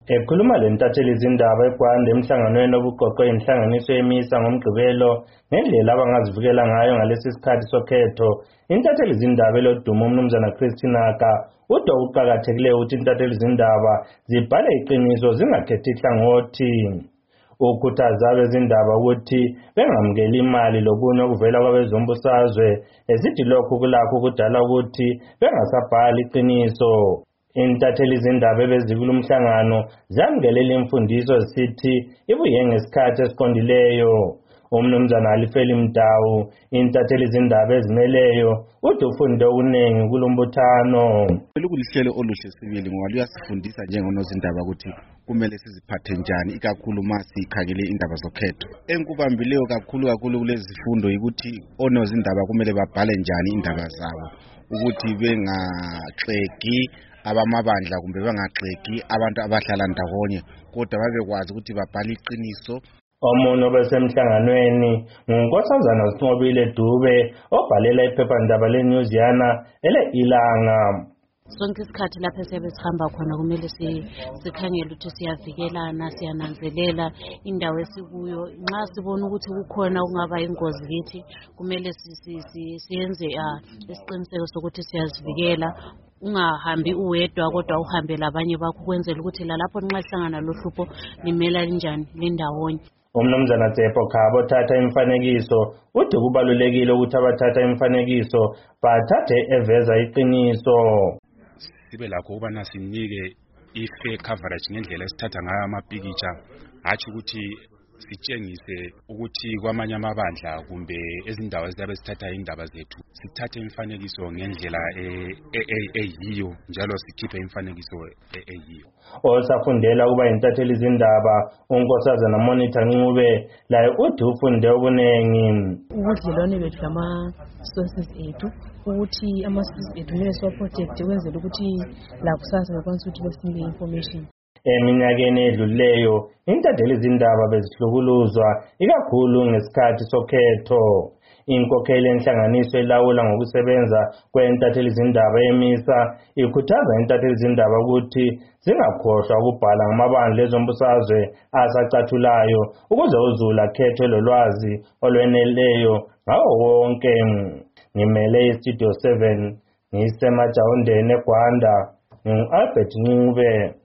Ekhuluma lentatheli izindaba eGwanda emhlanganweni obuqoqwe inhlanganiso yemisa ngomgqibelo ngendlela abangazivikela ngayo ngalesi sikhathi sokhetho, intatheli izindaba elodumo umnumzana Christina Ka uthi okuqakathekileyo ukuthi intatheli izindaba zibhale iqiniso zingakhethi ihlangothi. Ukhuthaza abezindaba ukuthi bengamukeli imali lokunye okuvela kwabezombusazwe, esithi lokhu kulakho ukudala ukuthi bengasabhali iqiniso. Intatheli izindaba ebezikula umhlangano zamgelela imfundiso zisithi ibuye ngesikhathi esiqondileyo. Umnumzana Alifeli Mdawu, intatheli izindaba ezimeleyo, uthi ufunde okuningi kulombuthano. Lukulihlelo oluhle sibili ngoba luyasifundisa njengonozindaba ukuthi kumele siziphathe njani ikakhulu masikhangele indaba zokhetho. Enkubambileyo kakhulu kulezi zifundo ukuthi onozindaba kumele babhale njani indaba zabo ukuthi bengaxegi abamabandla kumbe bengagxeki abantu abahlala ndawonye, kodwa babekwazi ukuthi babhale iqiniso. Omunye obesemhlanganweni nguNkosazana Sinqobile Dube obhalela iphephandaba leNewsiyana ele-Ilanga. Sonke isikhathi lapho siyabe sihamba khona kumele sikhangele ukuthi siyavikelana, siyananzelela indawo esikuyo. Nxa sibona ukuthi kukhona okungaba ingozi kithi kumele siyenze isiqiniseko sokuthi siyazivikela. Ungahambi uwedwa kodwa uhambe labanye bakho ukwenzela ukuthi lalapho nxa sihlangana lohlupho limela linjani lindawonye. Umnumzana Tshepo Khaba othatha imifanekiso uthi kubalulekile ukuthi abathatha imifanekiso bathathe eveza iqiniso. Sibe lakho ukubana sinike i-fair coverage ngendlela esithatha ngayo amapikitsha, hatshi ukuthi sitshengise ukuthi kwamanye amabandla kumbe ezindawo eziyabe sithatha indaba zethu sithathe imifanekiso ngendlela eyiyo njalo sikhiphe imifanekiso eyiyo. Osafundela ukuba intatheli izindaba uNkosazana Monitor Ncube laye uthi ufunde okuningi. Ubudlelwane bethu lama-sources ethu ukuthi ama-sources ethu kumele siwaprotect ukwenzela ukuthi lakusasa bakwanisa ukuthi basinike information. Eminyakeni edluleyo intatheli izindaba bezihlukuluzwa ikakhulu ngesikhathi sokhetho. Inkokheli enhlanganiso elawula ngokusebenza kwentatheli izindaba emisa ikhuthaza intatheli izindaba ukuthi zingakhohlwa ukubhala ngamabandla ezombusazwe asacathulayo ukuze uzulu akhethwe lolwazi olweneleyo ngawo wonke. Ngimele iStudio 7 ngisemajawundeni eGwanda, ngingu-Albert Ncube.